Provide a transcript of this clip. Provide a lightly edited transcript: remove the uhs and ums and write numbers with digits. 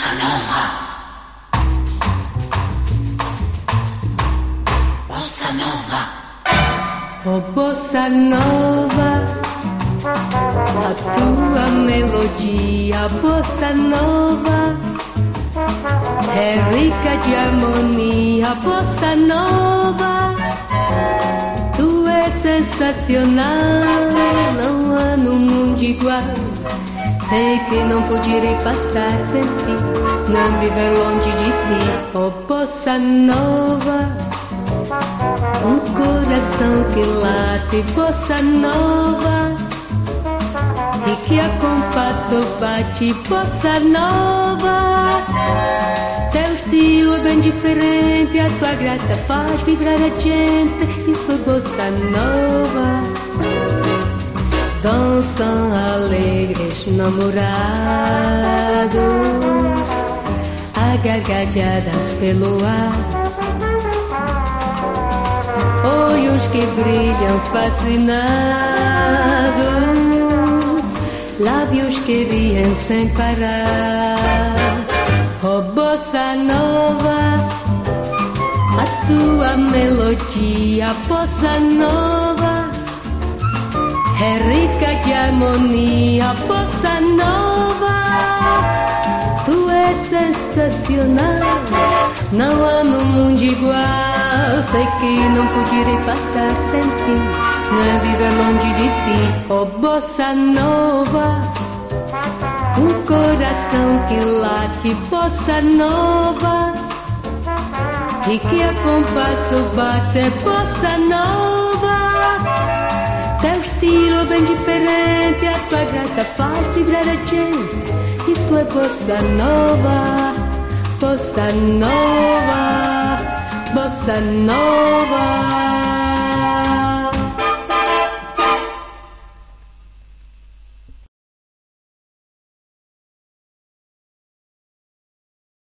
Bossa Nova. Bossa Nova. Oh Bossa Nova, a tua melodia, Bossa Nova, é rica de harmonia, Bossa Nova. Tu és sensacional, não há no mundo igual. Sei que não poderei passar sem ti, não viver longe de ti. Oh Bossa Nova, um coração que late, Bossa Nova, e que a compasso bate, Bossa Nova. Teu estilo é bem diferente, a tua graça faz vibrar a gente. Isso é Bossa Nova. Dançam alegres namorados, agargalhadas pelo ar, olhos que brilham fascinados, lábios que riem sem parar. Oh Bossa Nova, a tua melodia, Bossa Nova, é rica de harmonia, Bossa Nova. Tu és sensacional, não há no mundo igual. Sei que não poderei passar sem ti, não viver longe de ti. Oh Bossa Nova, um coração que late, Bossa Nova, e que a compasso bate, Bossa Nova. Teu estilo é bem diferente, a tua graça faz vibrar a gente. Isso é Bossa Nova, Bossa Nova, Bossa Nova.